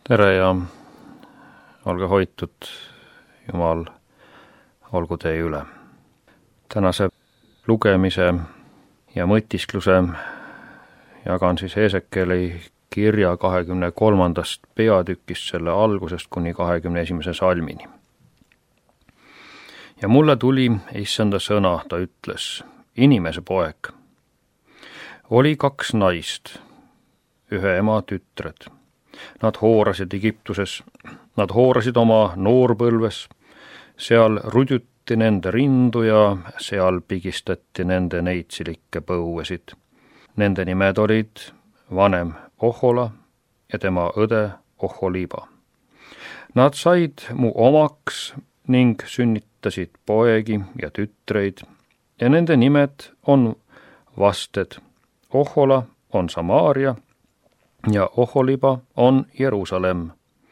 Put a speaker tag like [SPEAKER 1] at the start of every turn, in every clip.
[SPEAKER 1] Tere ja olge hoitud, Jumal olgu teie üle. Tänase lugemise ja mõtiskluse jagan siis Hesekieli kirja 23. peatükist, selle algusest kuni 21. salmini. Ja mulle tuli issanda sõna, ta ütles: inimese poeg, oli 2 naist, ühe ema tütred. Nad hoorasid Egiptuses, nad hoorasid oma noorpõlves, seal rudjuti nende rindu ja seal pigistati nende neitsilikke põuesid. Nende nimed olid vanem Ohola ja tema õde Oholiba. Nad said mu omaks ning sünnitasid poegi ja tütreid ja nende nimed on vasted. Ohola on Samaaria ja Oholiba on Jerusalem.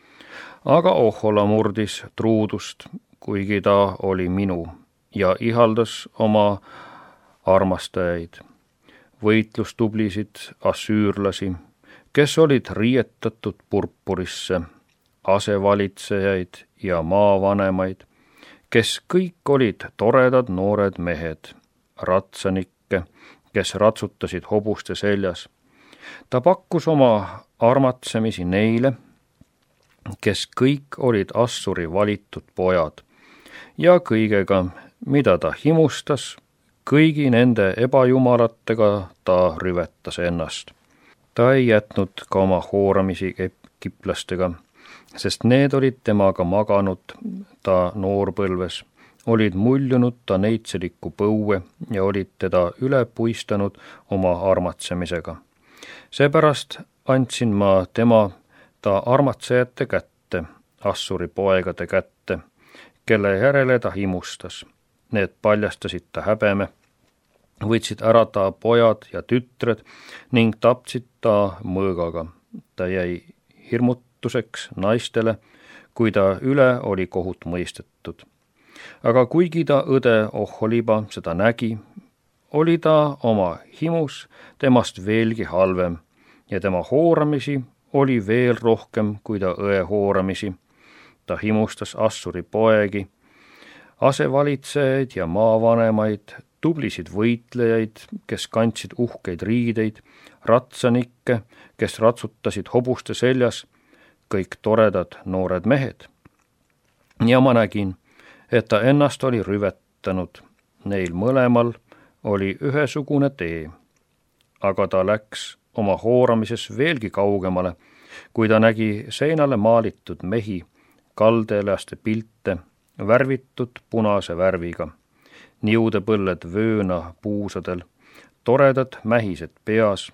[SPEAKER 1] Aga Ohola murdis truudust, kuigi ta oli minu, ja ihaldas oma armastajaid, võitlustublisid assüürlasi, kes olid riietatud purpurisse, asevalitsejaid ja maavanemaid, kes kõik olid toredad noored mehed, ratsanikke, kes ratsutasid hobuste seljas. Ta pakkus oma armatsemisi neile, kes kõik olid Assuri valitud pojad, ja kõigega, mida ta himustas, kõigi nende ebajumalatega ta rüvetas ennast. Ta ei jätnud ka oma hooramisi egiplastega, sest need olid temaga maganud ta noorpõlves, olid muljunud ta neitseliku põue ja olid teda üle puistanud oma armatsemisega. Seepärast andsin ma tema ta armatsejate kätte, Assuri poegade kätte, kelle järele ta himustas. Need paljastasid ta häbeme, võtsid ära ta pojad ja tütred ning tapsid ta mõõgaga. Ta jäi hirmutuseks naistele, kui ta üle oli kohut mõistetud. Aga kuigi ta õde Oholiba seda nägi, oli ta oma himus temast veelgi halvem ja tema hooramisi oli veel rohkem kui ta õe hooramisi. Ta himustas Assuri poegi, asevalitsejaid ja maavanemaid, tublisid võitlejaid, kes kandsid uhkeid riideid, ratsanikke, kes ratsutasid hobuste seljas, kõik toredad noored mehed. Ja ma nägin, et ta ennast oli rüvetanud, neil mõlemal oli ühesugune tee, aga ta läks oma hooramises veelgi kaugemale, kui ta nägi seinale maalitud mehi, kaldeelaste pilte, värvitud punase värviga, niudepõlled vööna puusadel, toredad mähised peas,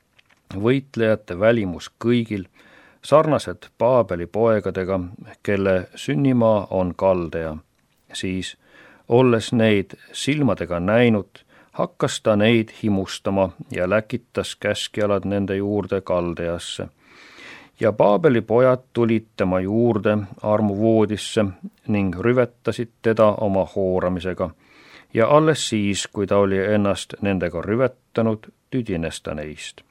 [SPEAKER 1] võitlejate välimus kõigil, sarnased Paabeli poegadega, kelle sünnimaa on Kaldea. Siis, olles neid silmadega näinud, hakkas ta neid himustama ja läkitas käskjalad nende juurde Kaldeasse. Ja Paabeli pojad tulid tema juurde armuvoodisse ning rüvetasid teda oma hooramisega. Ja alles siis, kui ta oli ennast nendega rüvetanud, tüdines ta neist.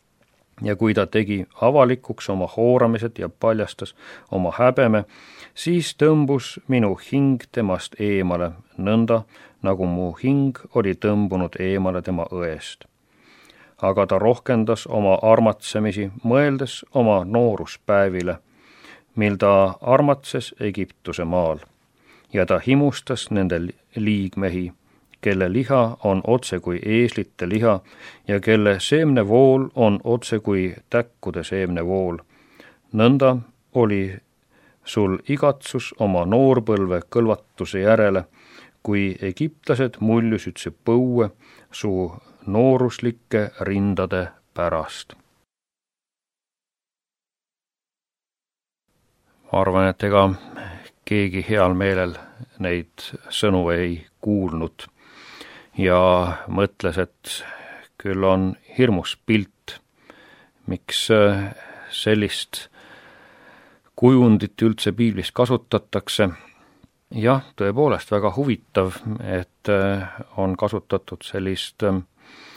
[SPEAKER 1] Ja kui ta tegi avalikuks oma hooramised ja paljastas oma häbeme, siis tõmbus minu hing temast eemale, nõnda nagu mu hing oli tõmbunud eemale tema õest. Aga ta rohkendas oma armatsemisi, mõeldes oma nooruspäevile, mil ta armatses Egiptuse maal, ja ta himustas nende liigmehi, kelle liha on otse kui eeslite liha ja kelle seemnevool on otse kui täkkude seemnevool. Nõnda oli sul igatsus oma noorpõlve kõlvatuse järele, kui egiptlased muljusid see põue su nooruslike rindade pärast. Ma arvan, et ega keegi heal meelel neid sõnu ei kuulnud ja mõtles, et küll on hirmus pilt, miks sellist kujundit üldse piiblis kasutatakse. Jah, tõepoolest väga huvitav, et on kasutatud sellist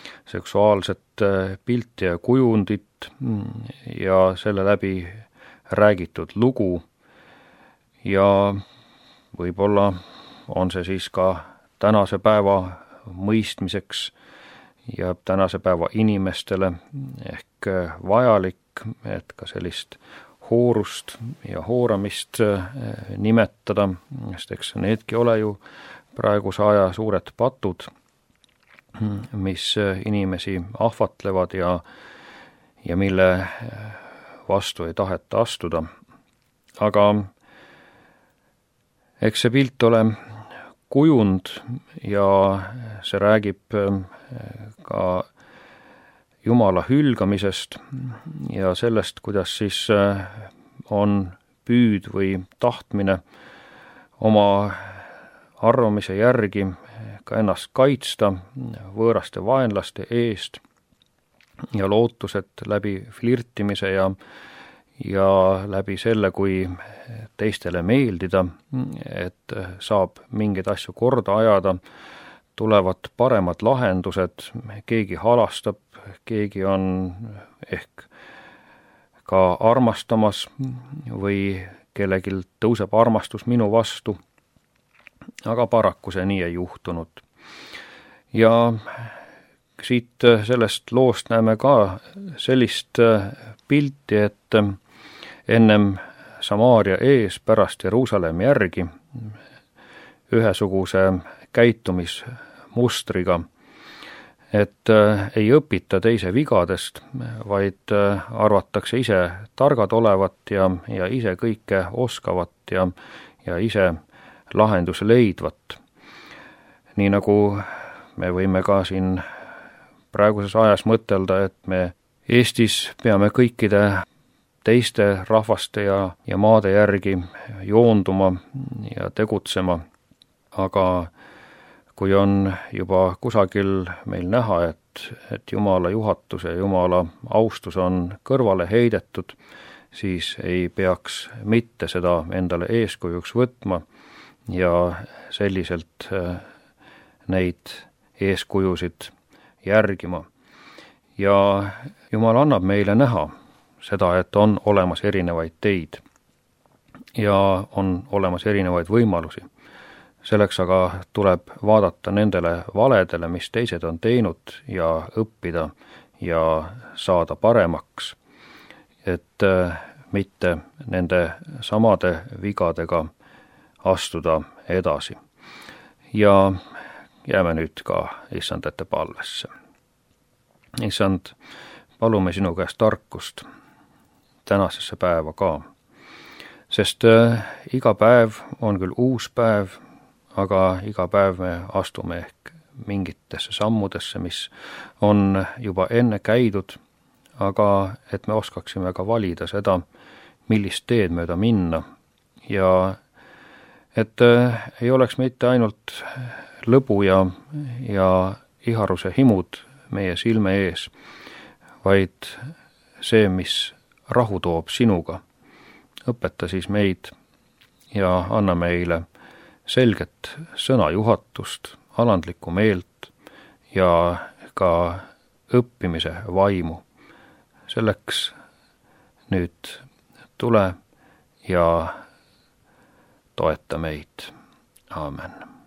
[SPEAKER 1] seksuaalset pilti ja kujundit ja selle läbi räägitud lugu ja võib-olla on see siis ka tänase päeva mõistmiseks ja tänase päeva inimestele ehk vajalik, et ka sellist hoorust ja hooramist nimetada, sest eks needki ole ju praeguse aja suured patud, mis inimesi ahvatlevad ja mille vastu ei taheta astuda. Aga eks see pilt ole kujund ja see räägib ka Jumala hülgamisest ja sellest, kuidas siis on püüd või tahtmine oma arvamise järgi ka ennast kaitsta võõraste vaenlaste eest ja lootused läbi flirtimise ja läbi selle, kui teistele meeldida, et saab mingeid asju korda ajada, tulevad paremad lahendused, keegi halastab, keegi on ehk ka armastamas või kellelgi tõuseb armastus minu vastu, aga paraku see nii ei juhtunud. Ja siit sellest loost näeme ka sellist pilti, et ennem Samaaria ees, pärast Jeruusalemmi järgi, ühesuguse käitumismustriga, et ei õpita teise vigadest, vaid arvatakse ise targad olevat ja ise kõike oskavat ja ise lahenduse leidvat. Nii nagu me võime ka siin praeguses ajas mõtelda, et me Eestis peame kõikide teiste rahvaste ja maade järgi joonduma ja tegutsema, aga kui on juba kusagil meil näha, et Jumala juhatus ja Jumala austus on kõrvale heidetud, siis ei peaks mitte seda endale eeskujuks võtma ja selliselt neid eeskujusid järgima. Ja Jumal annab meile näha seda, et on olemas erinevaid teid ja on olemas erinevaid võimalusi. Selleks aga tuleb vaadata nendele valedele, mis teised on teinud ja õppida ja saada paremaks, et mitte nende samade vigadega astuda edasi. Ja jääme nüüd ka Issand ette palvesse. Issand, palume sinu käest tarkust tänasesse päeva ka, sest iga päev on küll uus päev, aga iga päev me astume ehk mingitesse sammudesse, mis on juba enne käidud, aga et me oskaksime ka valida seda, millist teed mööda minna ja et ei oleks mitte ainult lõbu ja iharuse himud meie silme ees, vaid see, mis rahu toob sinuga. Õpeta siis meid ja anna meile selget sõnajuhatust, alandlikku meelt ja ka õppimise vaimu. Selleks nüüd tule ja toeta meid. Aamen.